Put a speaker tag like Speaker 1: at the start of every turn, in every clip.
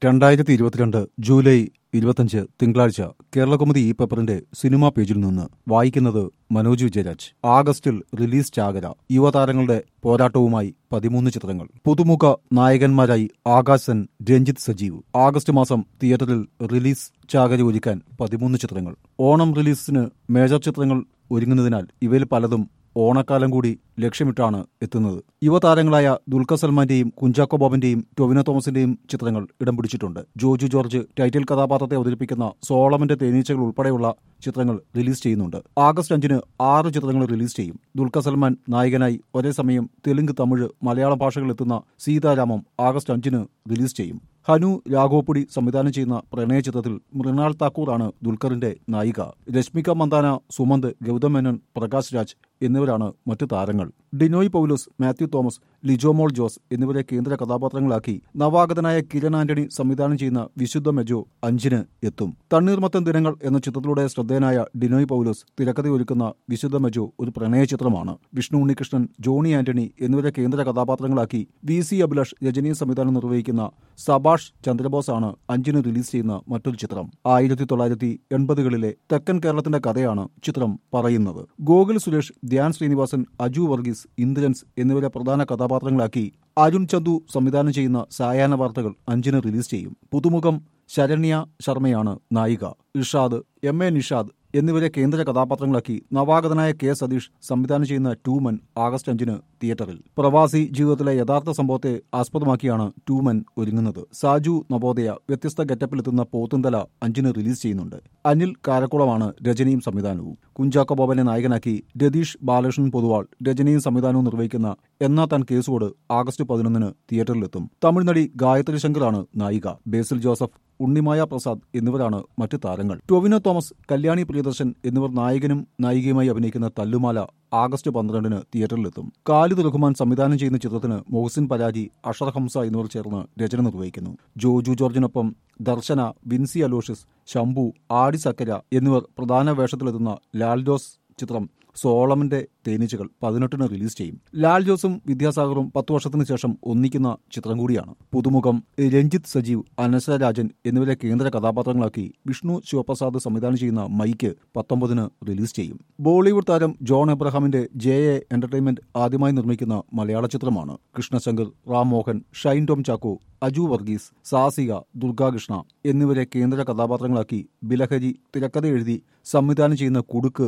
Speaker 1: 2022 July 25 തിങ്കളാഴ്ച കേരളകൗമുദി ഈ പേപ്പറിന്റെ സിനിമാ പേജിൽ നിന്ന് വായിക്കുന്നത് മനോജ് വിജയരാജ്. ആഗസ്റ്റിൽ റിലീസ് ചാകര. യുവതാരങ്ങളുടെ പോരാട്ടവുമായി 13 ചിത്രങ്ങൾ. പുതുമുഖ നായകന്മാരായി ആകാശ് സെൻ, രഞ്ജിത്ത് സജീവ്. ആഗസ്റ്റ് മാസം തിയേറ്ററിൽ റിലീസ് ചാകര ഒരുക്കാൻ 13 ചിത്രങ്ങൾ. ഓണം റിലീസിന് മേജർ ചിത്രങ്ങൾ ഒരുങ്ങുന്നതിനാൽ ഇവയിൽ പലതും ഓണക്കാലം കൂടി ലക്ഷ്യമിട്ടാണ് എത്തുന്നത്. യുവതാരങ്ങളായ ദുൽഖർ സൽമാന്റെയും കുഞ്ചാക്കോ ബോബന്റെയും ടൊവിനോ തോമസിന്റെയും ചിത്രങ്ങൾ ഇടം പിടിച്ചിട്ടുണ്ട്. ജോജു ജോർജ് ടൈറ്റിൽ കഥാപാത്രത്തെ അവതരിപ്പിക്കുന്ന സോളമന്റെ തേനീച്ചകൾ ഉൾപ്പെടെയുള്ള ചിത്രങ്ങൾ റിലീസ് ചെയ്യുന്നുണ്ട്. ആഗസ്റ്റ് 5-ന് 6 ചിത്രങ്ങൾ റിലീസ് ചെയ്യും. ദുൽഖർ സൽമാൻ നായകനായി ഒരേ സമയം തെലുങ്ക്, തമിഴ്, മലയാളം ഭാഷകളിലെത്തുന്ന സീതാരാമം ആഗസ്റ്റ് 5-ന് റിലീസ് ചെയ്യും. ഹനു രാഘോപ്പുടി സംവിധാനം ചെയ്യുന്ന പ്രണയ ചിത്രത്തിൽ മൃണാൾ താക്കൂറാണ് ദുൽഖറിന്റെ നായിക. രശ്മിക മന്ദാന, സുമന്ത്, ഗൗതം മേനോൻ, പ്രകാശ് രാജ് എന്നിവരാണ് മറ്റു താരങ്ങൾ. ഡിനോയ് പൗലോസ്, മാത്യു തോമസ്, ലിജോമോൾ ജോസ് എന്നിവരെ കേന്ദ്ര കഥാപാത്രങ്ങളാക്കി നവാഗതനായ കിരൺ ആന്റണി സംവിധാനം ചെയ്യുന്ന വിശുദ്ധ മെജോ 5-ന് എത്തും. തണ്ണീർമത്തൻ ദിനങ്ങൾ എന്ന ചിത്രത്തിലൂടെ ശ്രദ്ധേയനായ ഡിനോയ് പൗലോസ് തിരക്കഥയൊരുക്കുന്ന വിശുദ്ധ മെജോ ഒരു പ്രണയ ചിത്രമാണ്. വിഷ്ണു ഉണ്ണികൃഷ്ണൻ, ജോണി ആന്റണി എന്നിവരെ കേന്ദ്ര കഥാപാത്രങ്ങളാക്കി VC അഭിലാഷ് രജനീ സംവിധാനം നിർവഹിക്കുന്ന സബാഷ് ചന്ദ്രബോസാണ് 5-ന് റിലീസ് ചെയ്യുന്ന മറ്റൊരു ചിത്രം. 1980-കളിലെ തെക്കൻ കേരളത്തിന്റെ കഥയാണ് ചിത്രം പറയുന്നത്. ഗോകുൽ സുരേഷ്, ധ്യാൻ ശ്രീനിവാസൻ, അജു വർഗീസ്, ഇന്ദ്രൻസ് എന്നിവരെ പ്രധാന കഥാപാത്രങ്ങളാക്കി അരുൺ ചന്തു സംവിധാനം ചെയ്യുന്ന സായാഹ്ന വാർത്തകൾ 5-ന് റിലീസ് ചെയ്യും. പുതുമുഖം ശരണ്യ ശർമ്മയാണ് നായിക. ഇർഷാദ്, MA നിഷാദ് എന്നിവരെ കേന്ദ്ര കഥാപാത്രങ്ങളാക്കി നവാഗതനായ K സതീഷ് സംവിധാനം ചെയ്യുന്ന ടൂമൻ ആഗസ്റ്റ് 5-ന് തിയേറ്ററിൽ. പ്രവാസി ജീവിതത്തിലെ യഥാർത്ഥ സംഭവത്തെ ആസ്പദമാക്കിയാണ് ടൂമൻ ഒരുങ്ങുന്നത്. സാജു നവോദയ വ്യത്യസ്ത ഗെറ്റപ്പിലെത്തുന്ന പോത്തുന്തല 5-ന് റിലീസ് ചെയ്യുന്നുണ്ട്. അനിൽ കാരക്കുളമാണ് രചനയും സംവിധാനവും. കുഞ്ചാക്കോ ബോബനെ നായകനാക്കി രതീഷ് ബാലകൃഷ്ണൻ പൊതുവാൾ രചനയും സംവിധാനവും നിർവഹിക്കുന്ന എന്നാ താൻ കേസുകോട് ആഗസ്റ്റ് 11-ന് തിയേറ്ററിലെത്തും. തമിഴ് നടി ഗായത്രി ശങ്കറാണ് നായിക. ബേസിൽ ജോസഫ്, ഉണ്ണിമായ പ്രസാദ് എന്നിവരാണ് മറ്റു താരങ്ങൾ. ടൊവിനോ തോമസ്, കല്യാണി പ്രിയദർശൻ എന്നിവർ നായകനും നായികയുമായി അഭിനയിക്കുന്ന തല്ലുമാല ആഗസ്റ്റ് 12-ന് തിയേറ്ററിലെത്തും. ഖാലിദ് റഹ്മാൻ സംവിധാനം ചെയ്യുന്ന ചിത്രത്തിന് മൊഹ്സിൻ പരാജി, അഷർ ഹംസ എന്നിവർ ചേർന്ന് രചന നിർവഹിക്കുന്നു. ജോജു ജോർജിനൊപ്പം ദർശന, വിൻസി അലോഷ്യസ്, ശംഭു, ആടി സക്കര എന്നിവർ പ്രധാന വേഷത്തിലെത്തുന്ന ലാൽ ജോസ് ചിത്രം സോളമന്റെ തേനീച്ചകൾ 18-ന് റിലീസ് ചെയ്യും. ലാൽ ജോസും വിദ്യാസാഗറും 10 വർഷത്തിനു ശേഷം ഒന്നിക്കുന്ന ചിത്രം കൂടിയാണ്. പുതുമുഖം രഞ്ജിത്ത് സജീവ്, അനശ്വര രാജൻ എന്നിവരെ കേന്ദ്ര കഥാപാത്രങ്ങളാക്കി വിഷ്ണു ശിവപ്രസാദ് സംവിധാനം ചെയ്യുന്ന മൈക്ക് 19-ന് റിലീസ് ചെയ്യും. ബോളിവുഡ് താരം ജോൺ എബ്രഹാമിന്റെ JA എന്റർടൈൻമെന്റ് ആദ്യമായി നിർമ്മിക്കുന്ന മലയാള ചിത്രമാണ്. കൃഷ്ണശങ്കർ, റാം മോഹൻ, ഷൈൻ ടോം ചാക്കോ, അജു വർഗീസ്, സാസിക, ദുർഗാകൃഷ്ണ എന്നിവരെ കേന്ദ്ര കഥാപാത്രങ്ങളാക്കി ബിലഹരി തിരക്കഥ എഴുതി സംവിധാനം ചെയ്യുന്ന കുടുക്ക്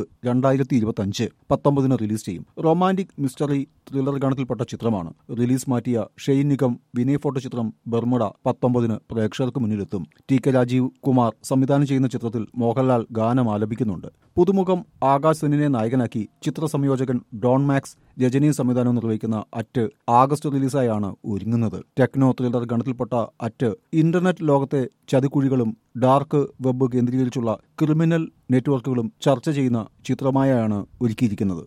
Speaker 1: 2025 19-ന് റിലീസ് ചെയ്യും. റൊമാന്റിക് മിസ്റ്ററി ത്രില്ലർ ഗണത്തിൽപ്പെട്ട ചിത്രമാണ്. റിലീസ് മാറ്റിയ ഷെയ്ൻ നിഗം, വിനയ് ഫോട്ടോ ചിത്രം ബർമുഡ 19-ന് പ്രേക്ഷകർക്ക് മുന്നിലെത്തും. TK രാജീവ് കുമാർ സംവിധാനം ചെയ്യുന്ന ചിത്രത്തിൽ മോഹൻലാൽ ഗാനം ആലപിക്കുന്നുണ്ട്. പുതുമുഖം ആകാശ് സെന്നിനെ നായകനാക്കി ചിത്ര സംയോജകൻ ഡോൺ മാക്സ് രജനീ സംവിധാനം നിർവഹിക്കുന്ന അറ്റ് ആഗസ്റ്റ് റിലീസായാണ് ഒരുങ്ങുന്നത്. ടെക്നോ ത്രില്ലർ ഗണത്തിൽപ്പെട്ട അറ്റ് ഇന്റർനെറ്റ് ലോകത്തെ ചതിക്കുഴികളും ഡാർക്ക് വെബ് കേന്ദ്രീകരിച്ചുള്ള ക്രിമിനൽ നെറ്റ്വർക്കുകളും ചർച്ച ചെയ്യുന്ന ചിത്രമായാണ് ഒരുക്കിയിരിക്കുന്നത്.